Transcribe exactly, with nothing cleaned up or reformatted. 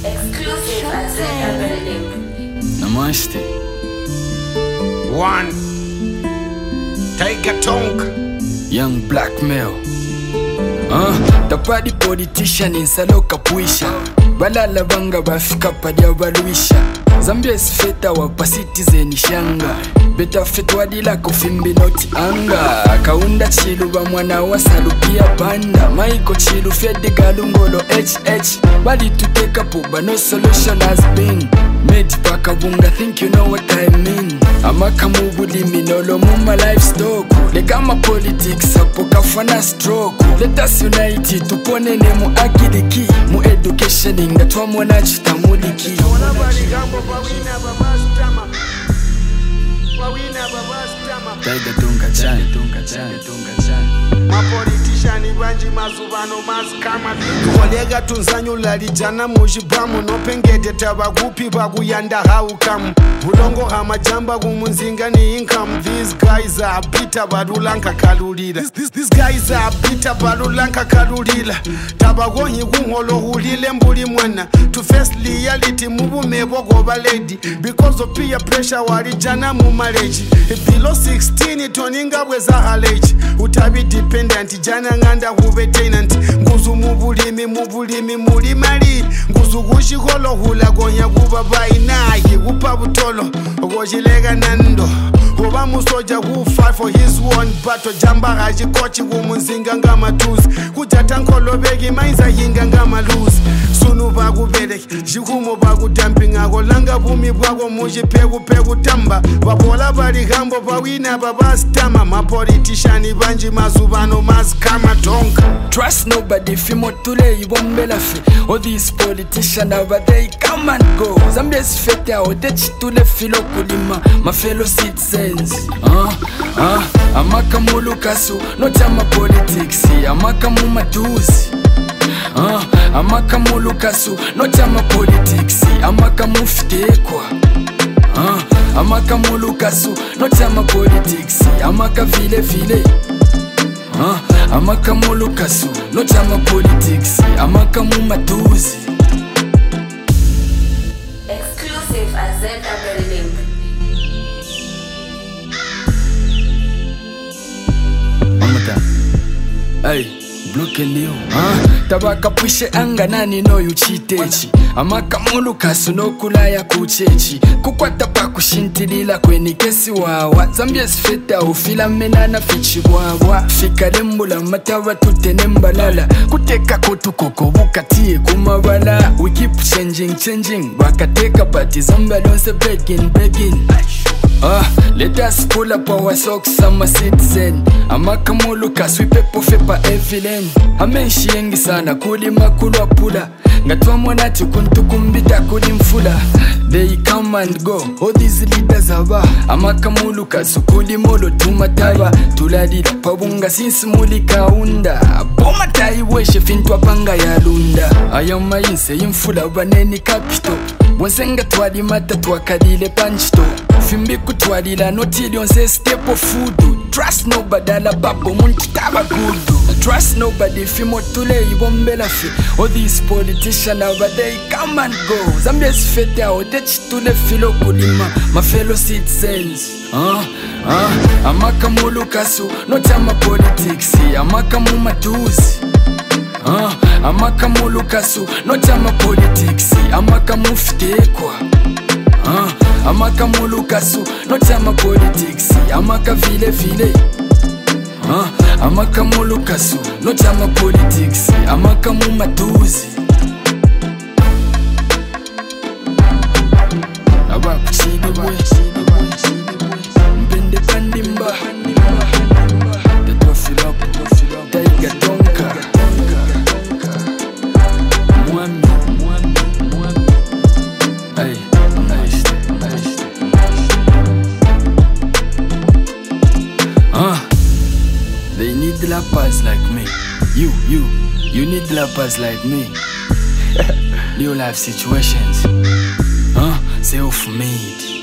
Exclusive at Zeta Building. Namaste. One. Take a tonk. Young blackmail. Uh, the party politician in Saloka Puisha. Balala banga bafika padia baluisha. Zambia is feta wapa citizen shanga. Beta fetwa dila kufimbi noti anga. Kaunda chilu ba mwana wa salupia banda. Maiko chilu fedi galungolo H H. Bali to take a puba, no solution has been made. Paka bunga, think you know what I mean. Amaka mubuli minolo muma livestock. Legama politics hapo kafana stroke. Let us unite tupone ne mu akidiki. Mu education inga tuwa mwana chutamuliki. Taiga tunga chani, tunga chani, tunga chani. Ma politician banji mazubano mazkama. Kolega tunzanyula lijana mujibamu. No pengede tabagupi baguyanda haukamu. Bulongo hamajamba gumunzinga ni income. These guys are bitter badulanka kalulila. These, these guys are bitter badulanka kalulila. Tabagonyi gungolo hulile mbuli mwana. To face reality mubu mebo goba lady. Because of peer pressure walijana mu marriage. Below sixteen toninga weza haleji. Utabi dependent jana nganda hube tenant. Nguzu mubulimi mubulimi mulimali. Nguzu gushikolo hula gonya guba bainayi. Upa butolo gojilega nando. Oba musoja who fight for his one battle. Jamba haji kochi gumunzinga ngama tuzi. Kujata nkolo begi mainza hinga ngama lose. Sunu bagu bede jikumo bagu dumping. Agolanga bumi bwago muji pegu pegu tamba. Babola bali gambo bawina babastama. Ma politician banji mazubano mazkama tonka. Trust nobody, fimo tule ibombela fi. All these politicians over they come and go. Zambia's fete ao techi tule filo kulima. My fellow citizens. Uh, uh, amaka mulukasu, no chama politics. Amaka mumatuzi. Uh, amaka mulukasu, no chama politics. Amaka muftekwa. Uh, amaka mulukasu, no chama politics. Amaka vile vile. Uh, amaka mulukasu, no chama politics. Amaka mumatuzi. Exclusive at Zeta Building. Amata. Hey, blocking you. Uh, tabaka pushe anga nani no yuchitechi. Amaka mulukasu no kulaya kuchechi. Kukwata pa kushintilila kweni kesi wawa. Zambia sfeta ufila menana fichi wawa. Fika lembula matawa tutene mbalala. Kuteka kotu koko bukatie kumabala. We keep changing, changing. Wakateka pati Zambia don't say begging, begging. Ah, let us pull up our socks, I'm a citizen. Amaka mulukasu ipepo fepa evilen. Amenshi yengi sana kuli makulwa pula. Ngatwa mwana chukuntu kumbita kuli mfula. They come and go, all these leaders aba. Amaka mulukasu kuli molo tumataba. Tuladila pabunga sinsi mulika unda. Boma tai weshe fintwa panga ya lunda. Ayama inse infula baneni kapito. Mwensenga twali mata twakadile panchito. Fimbi kutwalila notili onse step of food. Trust nobody ala babo muntu taba gudu. Trust nobody fimo tule ibombela fi. All these politicians over they come and go. Zambia's fete ao techi tule filo kulima. My fellow citizens. Uh, uh, amaka mulukasu no chama politics. Amaka mumatuzi. Uh, amaka mulukasu no chama politics. Amaka muftekwa. Uh, amaka mulukasu no chama politics. Amaka vile vile. Uh, amaka mulukasu no chama politics. Amaka mumatuzi. Aba kuchidibwe mpende pandimba. Tetwa filapu taiga tonka. Mwami hey, nice, nice. Uh, they need lappers like me. You, you, you need lappers like me. New life situations. Uh, self-made.